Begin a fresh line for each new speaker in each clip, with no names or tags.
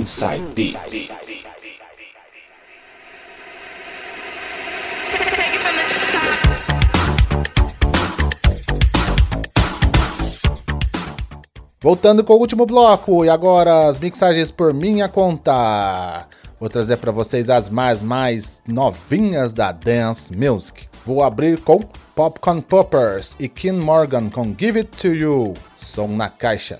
Inside Beats.
Voltando com o último bloco, e agora as mixagens por minha conta. Vou trazer para vocês as mais novinhas da Dance Music. Vou abrir com Popcorn Poppers e Kim Morgan com Give It To You. Som na caixa.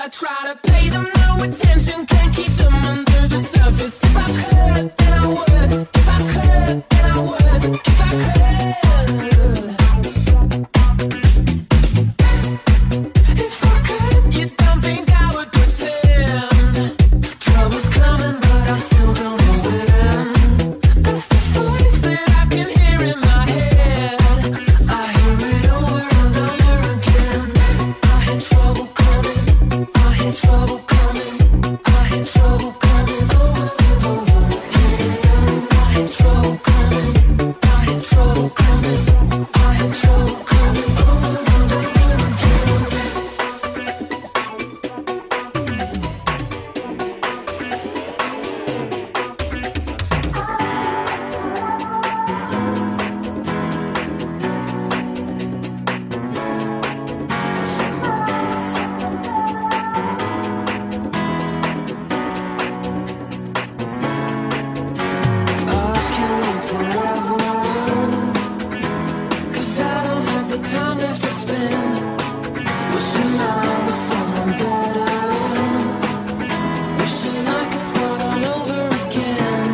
I try to pay them no attention, can't keep them under the surface. If I could, then I would. If I could, then I would. If I could. If I could, you don't think I would pretend. Trouble's coming, but I still don't know when. That's the voice that I can hear in my head. I hear it over and over again. I had trouble coming. I had trouble coming. I had trouble coming over and over again. I had trouble coming. I had trouble coming. I had trouble coming over and over again. I can't wait forever, 'cause I don't have the time left to spend wishing I was someone better, wishing I could start all over again.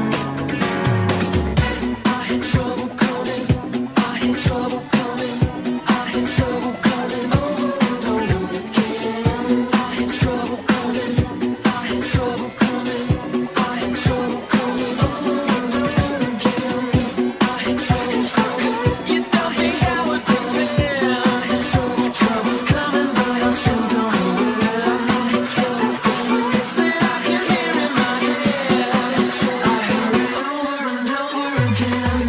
I had trouble coming, I had trouble coming, I had trouble coming over and over again. I had trouble coming, I had trouble coming, I had trouble coming over and over again. I had trouble coming, you don't think I would pretend. I had trouble's coming, but I still don't know when. I had trouble, the voice that I can hear in my head. I hear it over and over again.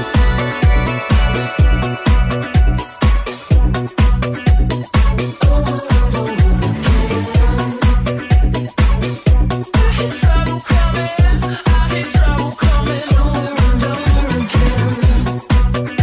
Over and over again. I had trouble coming, I had trouble coming over and over again.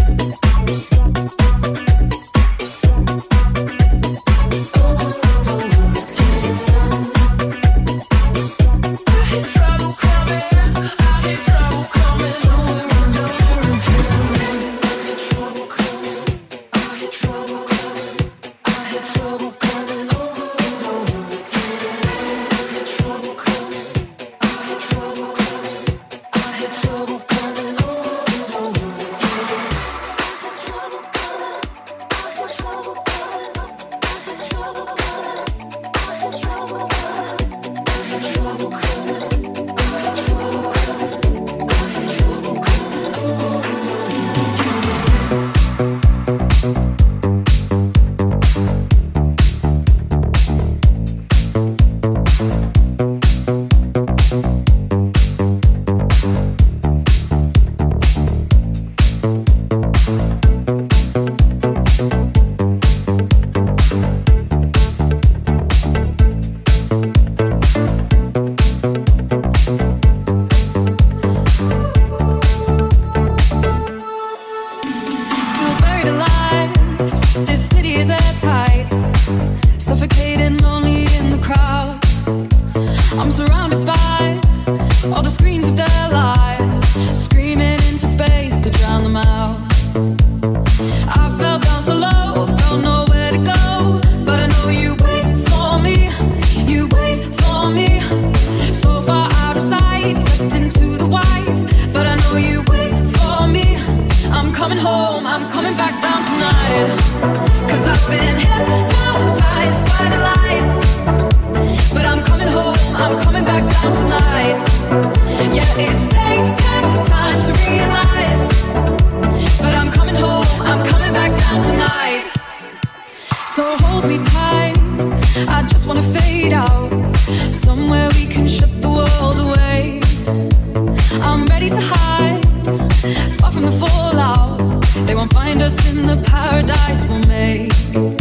I had trouble coming, I had trouble coming over and over again. I had trouble coming, I had trouble coming, I had trouble coming over and over again. I had trouble coming, I had trouble coming, I had trouble coming over and over again. I had trouble coming, I had trouble coming, I had trouble coming, I had trouble coming, I had trouble coming, I had trouble coming, I had trouble coming, I had trouble coming over and over again. Feel buried alive. This city is airtight. Suffocating, lonely in the crowd. I'm surrounded by all the screens of their lives, screaming into space to drown them out. I fell down so low, felt nowhere to go, but I know you wait for me. You wait for me. So far out of sight, sucked into the white, but I know you wait for me. I'm coming home, I'm coming back down tonight, 'cause I've been hypnotized by the lights. But I'm coming home, I'm coming back down tonight. Yeah, it's taken time to realize, but I'm coming home, I'm coming back down tonight. So hold me tight, I just wanna fade out, somewhere we can shut the world away. I'm ready to hide, far from the fallout. They won't find us in the paradise we'll make.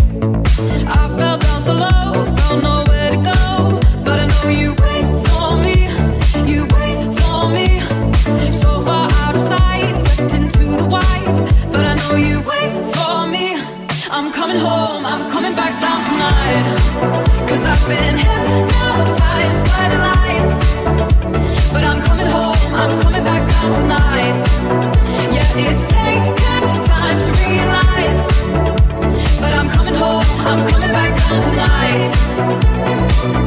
I fell down so low, felt nowhere to go, but I know you wait for me. You wait for me. So far out of sight, sucked into the white, but I know you wait for me. I'm coming home, I'm coming back down tonight, 'cause I've been hypnotized by the lights. But I'm coming home, I'm coming back down tonight. Yeah, it's taken time to realize, but I'm coming home, I'm coming back down tonight.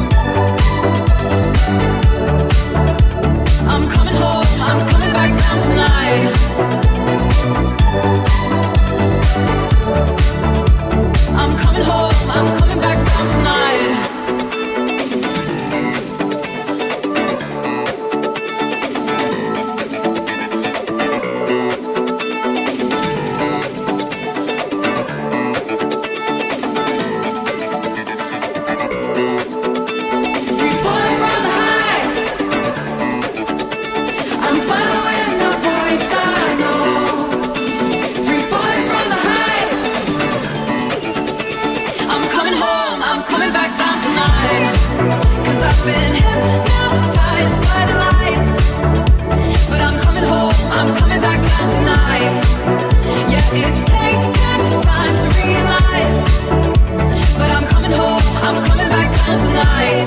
coming back down tonight. 'Cause I've been hypnotized by the lights. But I'm coming home, I'm coming back down tonight. Yeah, it's taken time to realize. But I'm coming home, I'm coming back down tonight.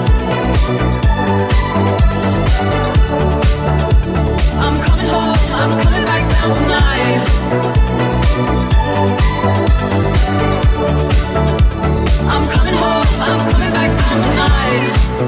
I'm coming home, I'm coming back down tonight. I'm coming home, I'm coming back down tonight.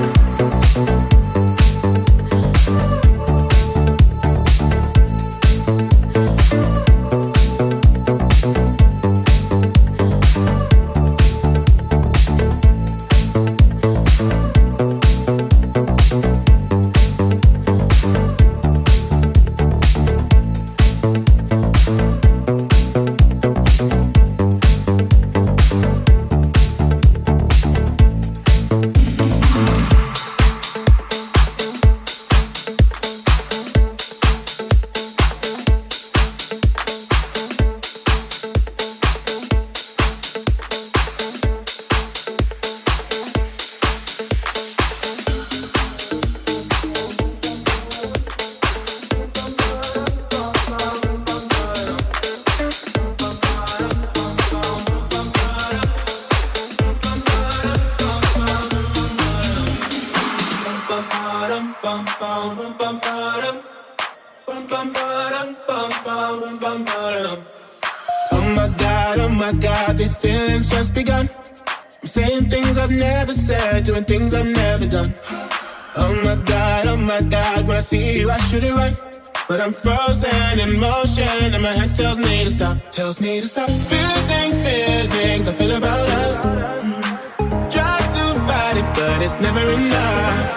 Oh my God, these feelings just begun. I'm saying things I've never said, doing things I've never done. Oh my God, when I see you I shoot it right. But I'm frozen in motion and my head tells me to stop. Tells me to stop feelings I feel about us. Try to fight it, but it's never enough.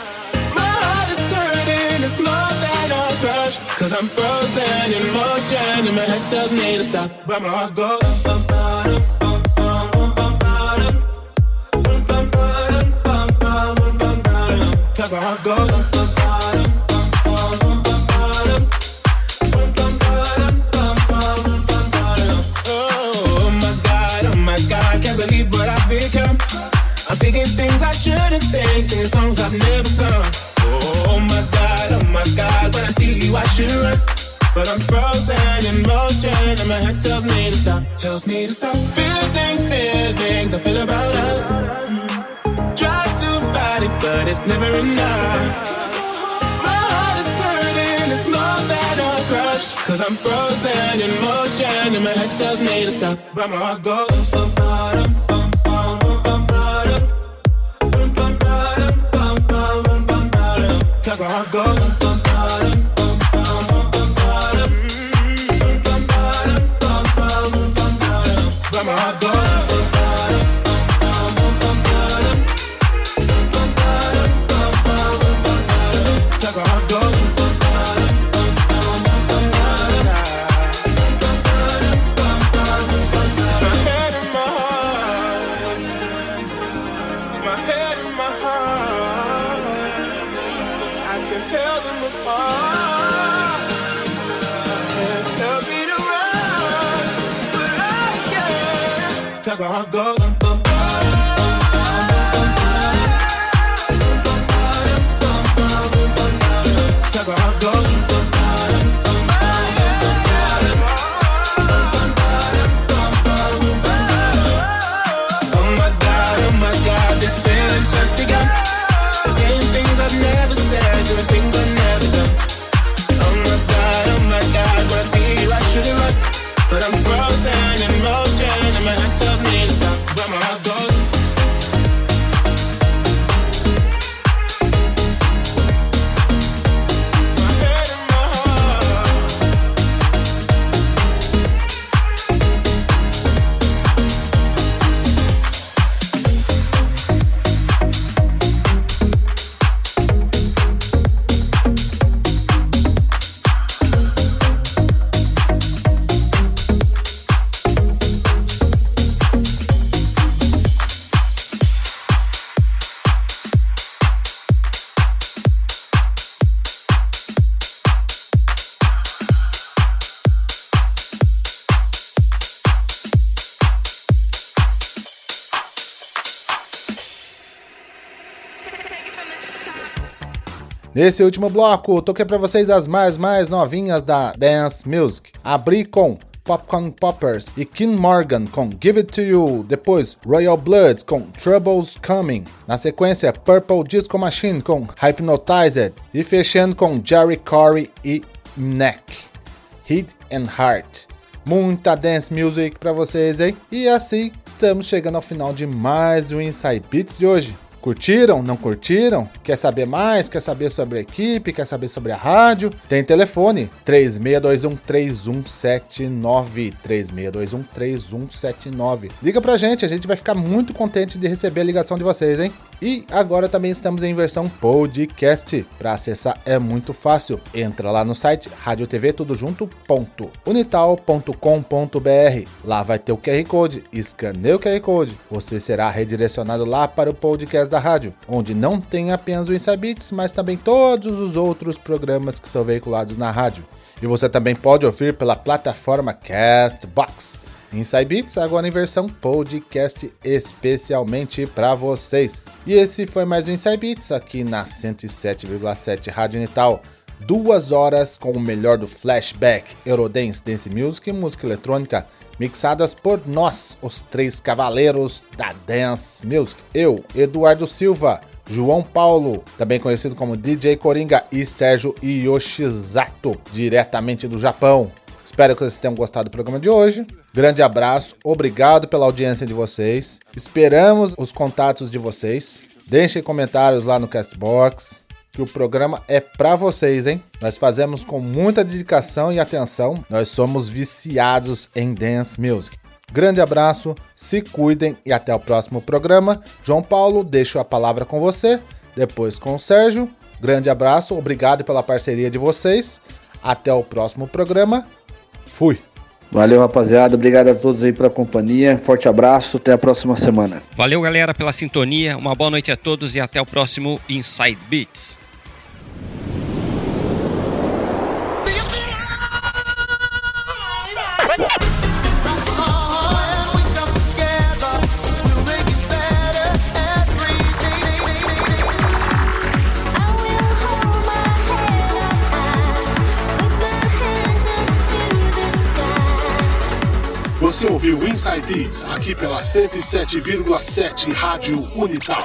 It's more than a crush, 'cause I'm frozen in motion and my head tells me to stop, but my heart goes bum, bum, bum, bum, bum, bum, bum, bum, bum, bum, bum, bum, 'cause my heart goes bum, bum, bum, bum, bum, bum, oh my God, can't believe what I've become. I'm thinking things I shouldn't think, singing songs I've never sung. Oh my God, when I see you I should run. But I'm frozen in motion and my head tells me to stop. Tells me to stop feelings I feel about us. Try to fight it, but it's never enough. My heart is hurting, it's more than a crush, 'cause I'm frozen in motion and my head tells me to stop, but my heart goes bum, bum, bum, bum, bum, bum, 'cause my heart goes bum, bum, bum, bum, bum, but my heart goes bum, bum, 'cause my heart goes my head and my heart, my head and my heart, I can tell them apart. Can't help me to run, but I can't, 'cause my heart goes bum, bum, cause my heart goes oh my God, this feeling's just begun. Saying things I've never said, doing things I've never done. Oh my God, when I see you I should've run. But I'm frozen in motion and my head tells me to stop, but my heart goes. My head
Nesse último bloco, toquei pra vocês as mais novinhas da Dance Music. Abri com Popcorn Poppers e Kim Morgan com Give It To You, depois Royal Blood com Trouble's Coming, na sequência Purple Disco Machine com Hypnotized e fechando com Jerry Corey e Neck, Head and Heart. Muita dance music pra vocês, hein? E assim estamos chegando ao final de mais um Inside Beats de hoje. Curtiram? Não curtiram? Quer saber mais? Quer saber sobre a equipe? Quer saber sobre a rádio? Tem telefone 3621-3179 3621-3179. Liga pra gente, a gente vai ficar muito contente de receber a ligação de vocês, hein? E agora também estamos em versão podcast. Para acessar é muito fácil. Entra lá no site radiotvtudojunto.unital.com.br. Lá vai ter o QR Code. Escaneie o QR Code. Você será redirecionado lá para o podcast da rádio, onde não tem apenas o Inside Beats, mas também todos os outros programas que são veiculados na rádio. E você também pode ouvir pela plataforma Castbox. Inside Beats agora em versão podcast especialmente para vocês. E esse foi mais um Inside Beats aqui na 107,7 Rádio Unital. 2 horas com o melhor do flashback, Eurodance, Dance Music e música eletrônica, mixadas por nós, os 3 cavaleiros da Dance Music. Eu, Eduardo Silva, João Paulo, também conhecido como DJ Coringa, e Sérgio Yoshizato, diretamente do Japão. Espero que vocês tenham gostado do programa de hoje. Grande abraço, obrigado pela audiência de vocês. Esperamos os contatos de vocês. Deixem comentários lá no Castbox, que o programa é pra vocês, hein? Nós fazemos com muita dedicação e atenção. Nós somos viciados em Dance Music. Grande abraço, se cuidem e até o próximo programa. João Paulo, deixo a palavra com você, depois com o Sérgio. Grande abraço, obrigado pela parceria de vocês. Até o próximo programa. Fui.
Valeu, rapaziada. Obrigado a todos aí pela companhia. Forte abraço. Até a próxima semana.
Valeu, galera, pela sintonia. Uma boa noite a todos e até o próximo Inside Beats.
Você ouviu Inside Beats aqui pela 107,7 Rádio Unital.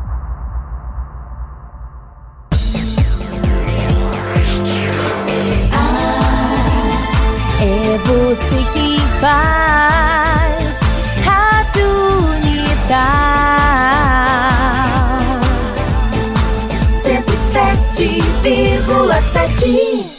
É você que faz Rádio Unital 107,7.